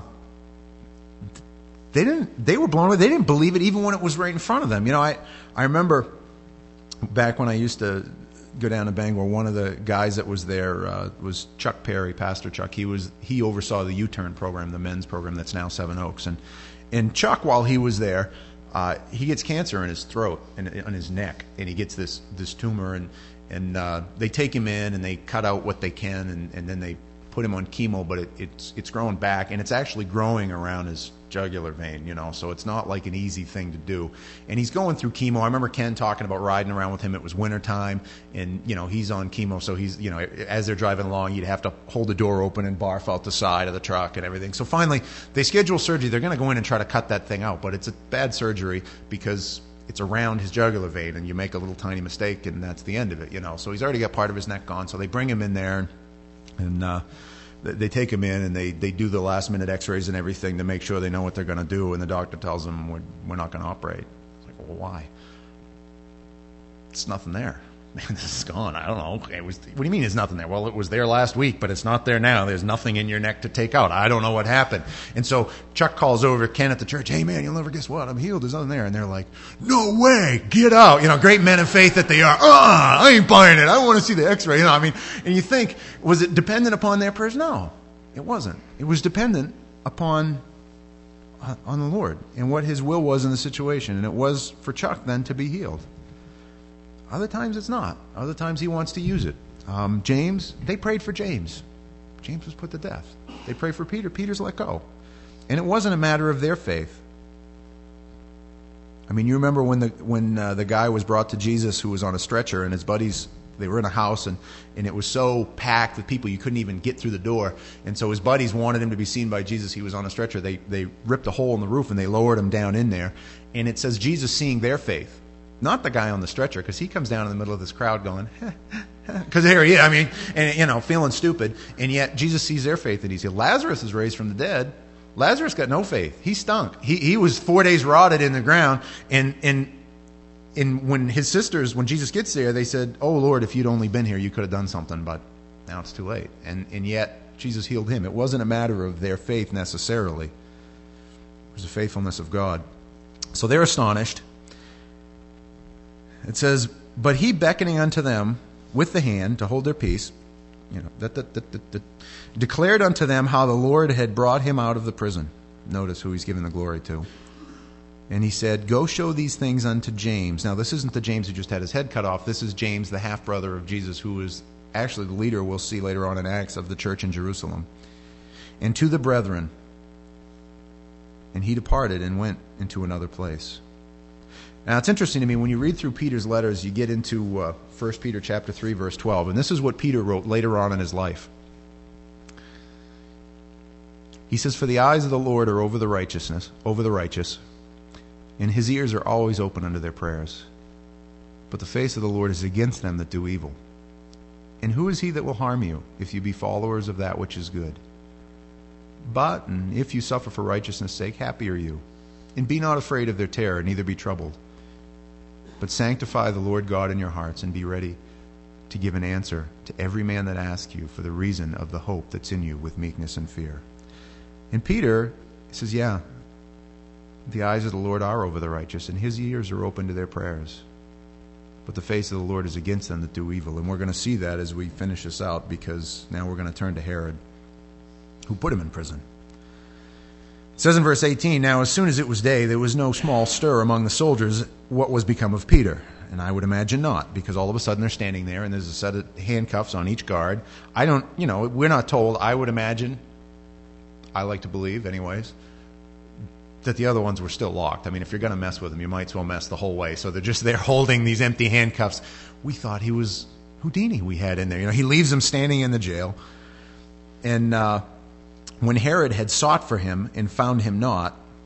Speaker 1: they didn't. They were blown away. They didn't believe it even when it was right in front of them. You know, I I remember back when I used to go down to Bangor. One of the guys that was there uh, was Chuck Perry, Pastor Chuck. He was he oversaw the U-Turn program, the men's program that's now Seven Oaks. And and Chuck, while he was there, uh, he gets cancer in his throat and on his neck, and he gets this this tumor. And and uh, they take him in and they cut out what they can, and, and then they put him on chemo. But it, it's it's growing back, and it's actually growing around his jugular vein, you know, so it's not like an easy thing to do. And he's going through chemo. I remember Ken talking about riding around with him. It was wintertime, and, you know, he's on chemo, so he's, you know, as they're driving along, you'd have to hold the door open and barf out the side of the truck and everything. So finally, they schedule surgery. They're going to go in and try to cut that thing out, but it's a bad surgery because it's around his jugular vein, and you make a little tiny mistake, and that's the end of it, you know. So he's already got part of his neck gone, so they bring him in there, and, and uh, they take him in and they, they do the last minute x-rays and everything to make sure they know what they're going to do. And the doctor tells them, we're, we're not going to operate. It's like, well, why? It's nothing there. Man, this is gone. I don't know. It was, what do you mean there's nothing there? Well, it was there last week, but it's not there now. There's nothing in your neck to take out. I don't know what happened. And so Chuck calls over Ken at the church. Hey, man, you'll never guess what? I'm healed. There's nothing there. And they're like, no way. Get out. You know, great men of faith that they are. Ah, I ain't buying it. I want to see the x-ray. You know, I mean, and you think, was it dependent upon their prayers? No, it wasn't. It was dependent upon uh, on the Lord and what his will was in the situation. And it was for Chuck then to be healed. Other times it's not. Other times he wants to use it. Um, James, they prayed for James. James was put to death. They prayed for Peter. Peter's let go. And it wasn't a matter of their faith. I mean, you remember when the when uh, the guy was brought to Jesus who was on a stretcher, and his buddies, they were in a house, and, and it was so packed with people you couldn't even get through the door. And so his buddies wanted him to be seen by Jesus. He was on a stretcher. They, they ripped a hole in the roof, and they lowered him down in there. And it says Jesus seeing their faith. Not the guy on the stretcher, because he comes down in the middle of this crowd going, because there he is, I mean, and you know, feeling stupid, and yet Jesus sees their faith and he's healed. Lazarus is raised from the dead. Lazarus got no faith. He stunk. He he was four days rotted in the ground, and and and when his sisters, when Jesus gets there, they said, "Oh Lord, if you'd only been here, you could have done something," but now it's too late. And and yet Jesus healed him. It wasn't a matter of their faith necessarily. It was the faithfulness of God. So they're astonished. It says, but he beckoning unto them with the hand to hold their peace, you know, that, that, that, that, that, declared unto them how the Lord had brought him out of the prison. Notice who he's given the glory to. And he said, go show these things unto James. Now, this isn't the James who just had his head cut off. This is James, the half-brother of Jesus, who is actually the leader, we'll see later on in Acts, of the church in Jerusalem. And to the brethren. And he departed and went into another place. Now, it's interesting to me, when you read through Peter's letters, you get into uh, First Peter chapter three, verse twelve, and this is what Peter wrote later on in his life. He says, for the eyes of the Lord are over the righteousness, over the righteous, and his ears are always open unto their prayers. But the face of the Lord is against them that do evil. And who is he that will harm you, if you be followers of that which is good? But, and if you suffer for righteousness' sake, happy are you. And be not afraid of their terror, neither be troubled. But sanctify the Lord God in your hearts, and be ready to give an answer to every man that asks you for the reason of the hope that's in you with meekness and fear. And Peter says, yeah, the eyes of the Lord are over the righteous, and his ears are open to their prayers. But the face of the Lord is against them that do evil. And we're going to see that as we finish this out, because now we're going to turn to Herod, who put him in prison. It says in verse eighteen, now as soon as it was day, there was no small stir among the soldiers what was become of Peter. And I would imagine not, because all of a sudden they're standing there and there's a set of handcuffs on each guard. I don't, you know, we're not told. I would imagine, I like to believe anyways, that the other ones were still locked. I mean, if you're going to mess with them, you might as well mess the whole way. So they're just there holding these empty handcuffs. We thought he was Houdini we had in there. You know, he leaves them standing in the jail. And uh, when Herod had sought for him and found him not,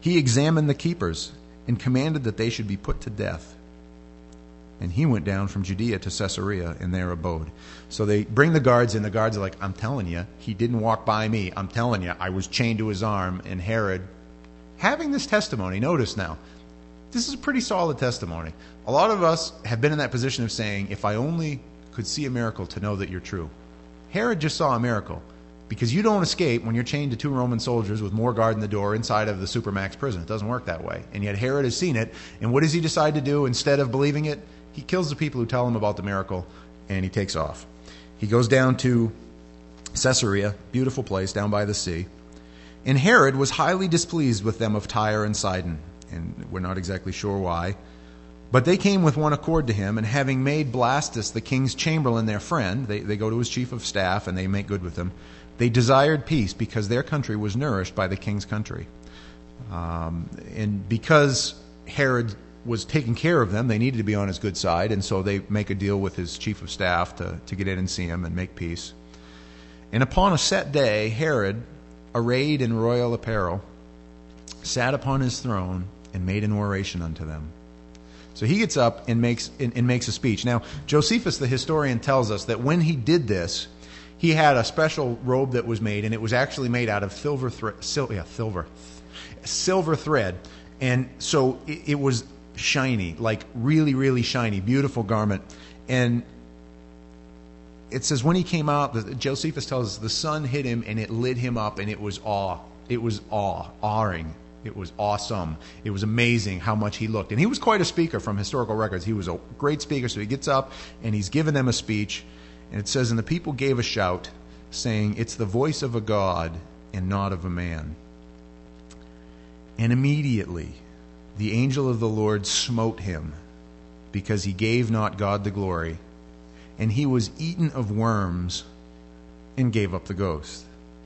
Speaker 1: He examined the keepers and commanded that they should be put to death. And he went down from Judea to Caesarea and there abode. So they bring the guards in. The guards are like, I'm telling you, he didn't walk by me. I'm telling you, I was chained to his arm. And Herod, having this testimony, notice now, this is a pretty solid testimony. A lot of us have been in that position of saying, if I only could see a miracle to know that you're true. Herod just saw a miracle. Because you don't escape when you're chained to two Roman soldiers with more guard in the door inside of the Supermax prison. It doesn't work that way. And yet Herod has seen it. And what does he decide to do instead of believing it? He kills the people who tell him about the miracle, and he takes off. He goes down to Caesarea, beautiful place down by the sea. And Herod was highly displeased with them of Tyre and Sidon. And we're not exactly sure why. But they came with one accord to him, and having made Blastus, the king's chamberlain, their friend, they, they go to his chief of staff, and they make good with him. They desired peace because their country was nourished by the king's country. Um, and because Herod was taking care of them, they needed to be on his good side, and so they make a deal with his chief of staff to, to get in and see him and make peace. And upon a set day, Herod, arrayed in royal apparel, sat upon his throne and made an oration unto them. So he gets up and makes and, and makes a speech. Now, Josephus, the historian, tells us that when he did this, he had a special robe that was made, and it was actually made out of silver thread, sil- yeah, silver, silver thread. And so it, it was shiny, like really, really shiny, beautiful garment. And it says when he came out, the, Josephus tells us the sun hit him and it lit him up, and it was awe. It was awe, awing. It was awesome. It was amazing how much he looked. And he was quite a speaker from historical records. He was a great speaker. So he gets up and he's giving them a speech. And it says, and the people gave a shout, saying, it's the voice of a God and not of a man. And immediately the angel of the Lord smote him, because he gave not God the glory, and he was eaten of worms and gave up the ghost.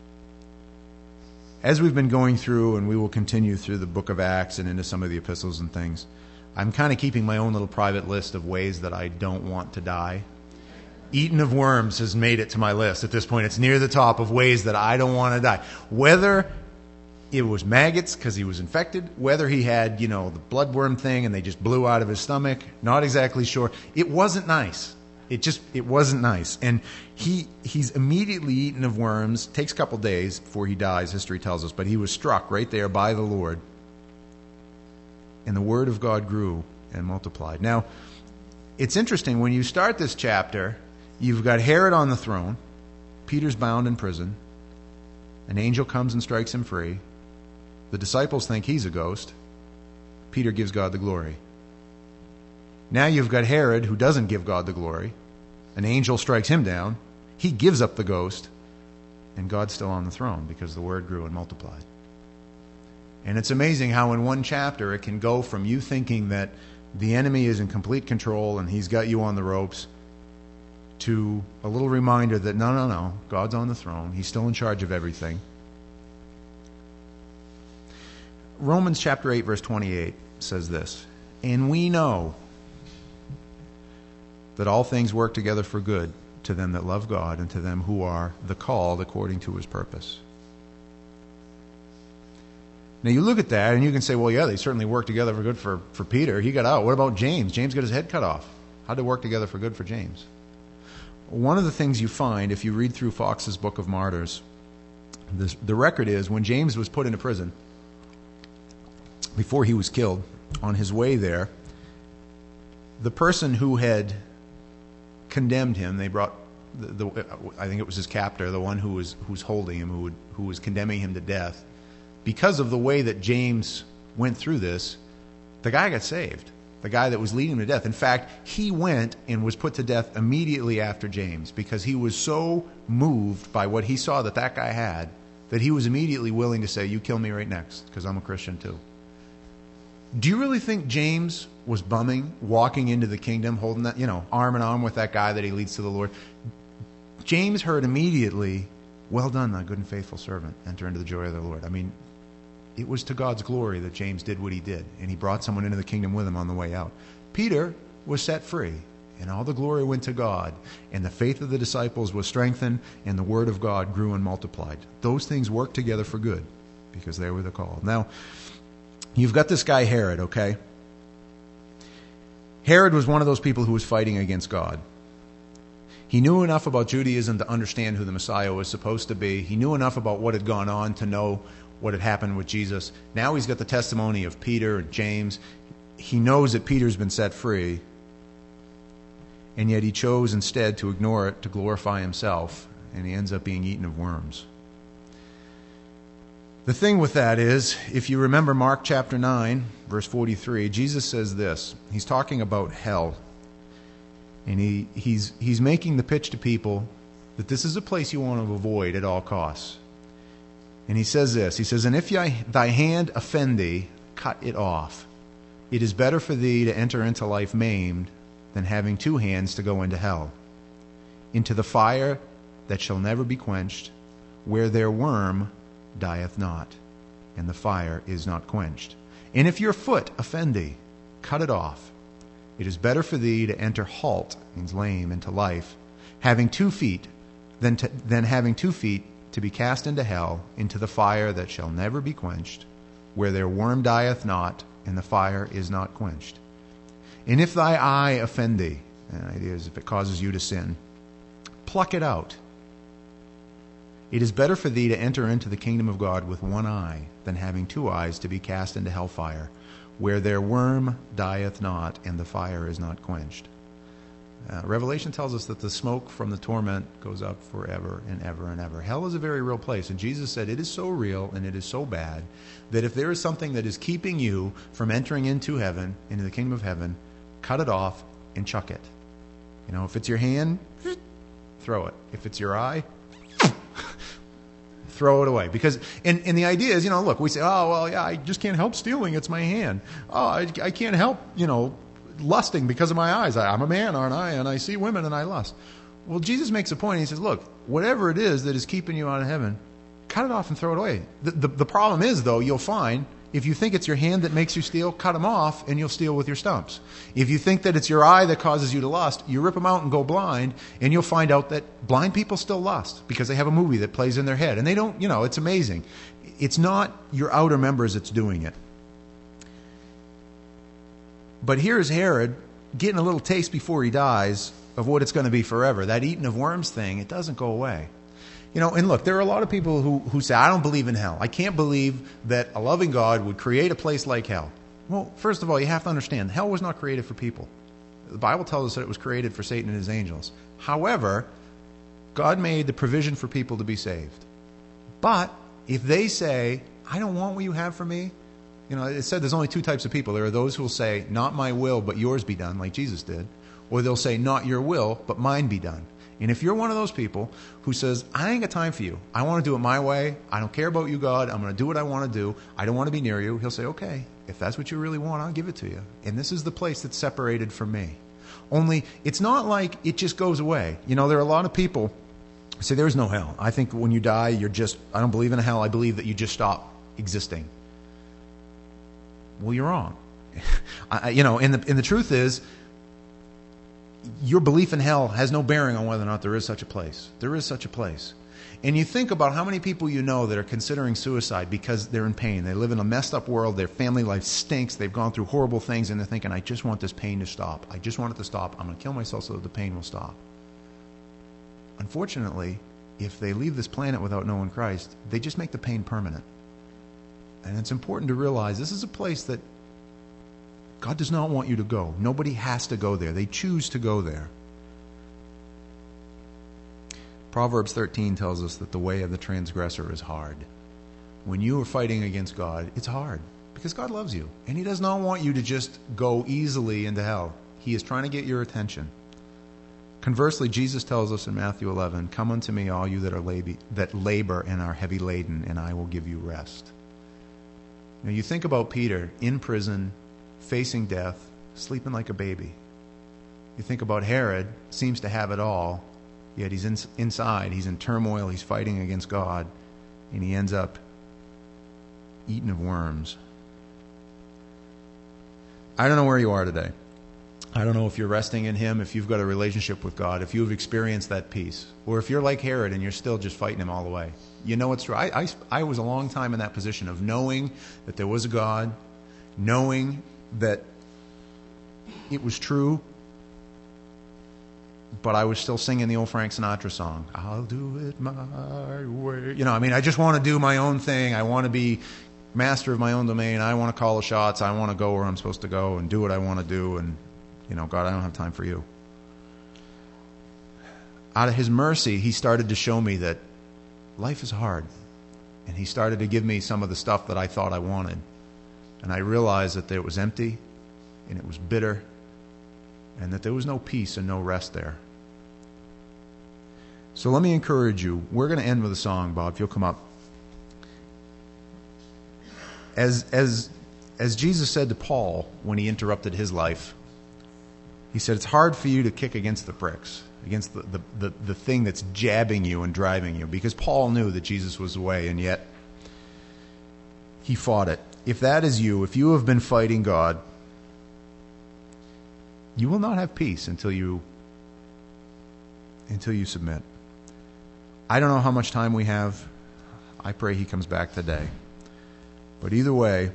Speaker 1: As we've been going through, and we will continue through the book of Acts and into some of the epistles and things, I'm kind of keeping my own little private list of ways that I don't want to die. Eaten of worms has made it to my list at this point. It's near the top of ways that I don't want to die. Whether it was maggots because he was infected, whether he had, you know, the bloodworm thing and they just blew out of his stomach, not exactly sure. It wasn't nice. It just, it wasn't nice. And he he's immediately eaten of worms. Takes a couple days before he dies, history tells us. But he was struck right there by the Lord. And the word of God grew and multiplied. Now, it's interesting. When you start this chapter, you've got Herod on the throne. Peter's bound in prison. An angel comes and strikes him free. The disciples think he's a ghost. Peter gives God the glory. Now you've got Herod, who doesn't give God the glory. An angel strikes him down. He gives up the ghost. And God's still on the throne because the word grew and multiplied. And it's amazing how in one chapter it can go from you thinking that the enemy is in complete control and he's got you on the ropes to a little reminder that no, no, no, God's on the throne. He's still in charge of everything. Romans chapter eight, verse twenty-eight says this, and we know that all things work together for good to them that love God and to them who are the called according to his purpose. Now you look at that and you can say, well, yeah, they certainly work together for good for, for Peter. He got out. What about James? James got his head cut off. How'd they work together for good for James? One of the things you find if you read through Fox's Book of Martyrs, this, the record is when James was put into prison, before he was killed, on his way there, the person who had condemned him, they brought, the, the, I think it was his captor, the one who was who's holding him, who, would, who was condemning him to death. Because of the way that James went through this, the guy got saved. The guy that was leading him to death. In fact, he went and was put to death immediately after James because he was so moved by what he saw that that guy had that he was immediately willing to say, you kill me right next because I'm a Christian too. Do you really think James was bumming, walking into the kingdom, holding that, you know, arm in arm with that guy that he leads to the Lord? James heard immediately, well done, thy good and faithful servant. Enter into the joy of the Lord. I mean, it was to God's glory that James did what he did, and he brought someone into the kingdom with him on the way out. Peter was set free, and all the glory went to God, and the faith of the disciples was strengthened, and the word of God grew and multiplied. Those things worked together for good because they were the called. Now, You've got this guy Herod, okay? Herod was one of those people who was fighting against God. He knew enough about Judaism to understand who the Messiah was supposed to be. He knew enough about what had gone on to know what had happened with Jesus. Now he's got the testimony of Peter and James. He knows that Peter's been set free, and yet he chose instead to ignore it to glorify himself, and he ends up being eaten of worms. The thing with that is, if you remember Mark chapter nine, verse forty-three, Jesus says this. He's talking about hell. And he, he's, he's making the pitch to people that this is a place you want to avoid at all costs. And he says this. He says, "And if thy hand offend thee, cut it off. It is better for thee to enter into life maimed than having two hands to go into hell, into the fire that shall never be quenched, where their worm dieth not, and the fire is not quenched. And if your foot offend thee, cut it off. It is better for thee to enter halt," means lame, into life, having two feet, than, to, than having two feet to be cast into hell, into the fire that shall never be quenched, where their worm dieth not, and the fire is not quenched. And if thy eye offend thee," the idea is if it causes you to sin, "pluck it out. It is better for thee to enter into the kingdom of God with one eye than having two eyes to be cast into hellfire, where their worm dieth not and the fire is not quenched." Uh, Revelation tells us that the smoke from the torment goes up forever and ever and ever. Hell is a very real place, and Jesus said it is so real and it is so bad that if there is something that is keeping you from entering into heaven, into the kingdom of heaven, cut it off and chuck it. You know, if it's your hand, throw it. If it's your eye, throw it away. Because, and, and the idea is, you know, look, we say, oh, well, yeah, I just can't help stealing. It's my hand. Oh, I, I can't help, you know, lusting because of my eyes. I, I'm a man, aren't I? And I see women and I lust. Well, Jesus makes a point. He says, look, whatever it is that is keeping you out of heaven, cut it off and throw it away. The, the, the problem is, though, you'll find, if you think it's your hand that makes you steal, cut them off and you'll steal with your stumps. If you think that it's your eye that causes you to lust, you rip them out and go blind, and you'll find out that blind people still lust because they have a movie that plays in their head. And they don't, you know, it's amazing. It's not your outer members that's doing it. But here's Herod getting a little taste before he dies of what it's going to be forever. That eating of worms thing, it doesn't go away. You know, and look, there are a lot of people who, who say, I don't believe in hell. I can't believe that a loving God would create a place like hell. Well, first of all, you have to understand, hell was not created for people. The Bible tells us that it was created for Satan and his angels. However, God made the provision for people to be saved. But if they say, I don't want what you have for me, you know, it said there's only two types of people. There are those who will say, not my will, but yours be done, like Jesus did. Or they'll say, not your will, but mine be done. And if you're one of those people who says, I ain't got time for you. I want to do it my way. I don't care about you, God. I'm going to do what I want to do. I don't want to be near you. He'll say, okay, if that's what you really want, I'll give it to you. And this is the place that's separated from me. Only, it's not like it just goes away. You know, there are a lot of people who say there is no hell. I think when you die, you're just, I don't believe in hell. I believe that you just stop existing. Well, you're wrong. I, you know, and the, and the truth is, your belief in hell has no bearing on whether or not there is such a place. There is such a place. And you think about how many people you know that are considering suicide because they're in pain. They live in a messed up world. Their family life stinks. They've gone through horrible things, and they're thinking, I just want this pain to stop. I just want it to stop. I'm going to kill myself so that the pain will stop. Unfortunately, if they leave this planet without knowing Christ, they just make the pain permanent. And it's important to realize this is a place that God does not want you to go. Nobody has to go there. They choose to go there. Proverbs thirteen tells us that the way of the transgressor is hard. When you are fighting against God, it's hard because God loves you. And He does not want you to just go easily into hell. He is trying to get your attention. Conversely, Jesus tells us in Matthew eleven, come unto me, all you that are lab- that labor and are heavy laden, and I will give you rest. Now you think about Peter in prison, facing death, sleeping like a baby. You think about Herod, seems to have it all, yet he's in, inside, he's in turmoil, he's fighting against God, and he ends up eaten of worms. I don't know where you are today. I don't know if you're resting in Him, if you've got a relationship with God, if you've experienced that peace, or if you're like Herod and you're still just fighting Him all the way. You know it's true. I, I, I was a long time in that position of knowing that there was a God, knowing that it was true, but I was still singing the old Frank Sinatra song, I'll do it my way. You know, I mean, I just want to do my own thing. I want to be master of my own domain. I want to call the shots. I want to go where I'm supposed to go and do what I want to do. And, you know, God, I don't have time for you. Out of his mercy, he started to show me that life is hard. And he started to give me some of the stuff that I thought I wanted. And I realized that it was empty and it was bitter and that there was no peace and no rest there. So let me encourage you. We're going to end with a song, Bob, if you'll come up. As, as, as Jesus said to Paul when he interrupted his life, he said, it's hard for you to kick against the pricks, against the, the, the, the thing that's jabbing you and driving you. Because Paul knew that Jesus was the way, and yet he fought it. If that is you, if you have been fighting God, you will not have peace until you until you submit. I don't know how much time we have. I pray he comes back today. But either way,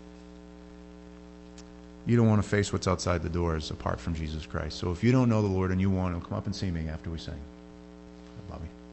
Speaker 1: you don't want to face what's outside the doors apart from Jesus Christ. So if you don't know the Lord and you want to, come up and see me after we sing. Bobby.